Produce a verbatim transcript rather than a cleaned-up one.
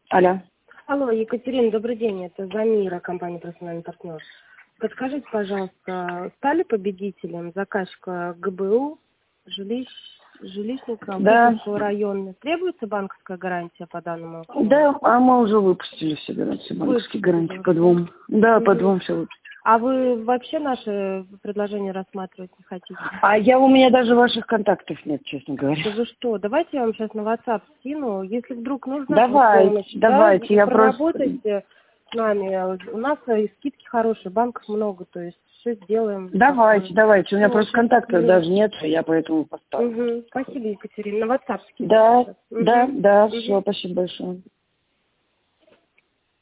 Алло. Алло, Екатерина, добрый день. Это Замира, компания «Профессиональный партнер». Подскажите, пожалуйста, стали победителем заказчика ГБУ, жилищ, жилищника Да. Путинского района? Требуется банковская гарантия по данному? Да, а мы уже выпустили все гарантии, банковские гарантии по двум. Да, по двум все выпустили. А вы вообще наши предложения рассматривать не хотите? А я, у меня даже ваших контактов нет, честно говоря. Да вы что, давайте я вам сейчас на WhatsApp скину, если вдруг нужна Давайте, помощь, давайте, да, я проработайте с нами. У нас и скидки хорошие, банков много, то есть все сделаем. Давайте, давайте. У меня Всё, просто контактов счастливо. даже нет, я поэтому поставлю. Угу. Спасибо, Екатерина. На WhatsApp скину. Да, сейчас. да, Мгм. да, Мгм. все, спасибо большое.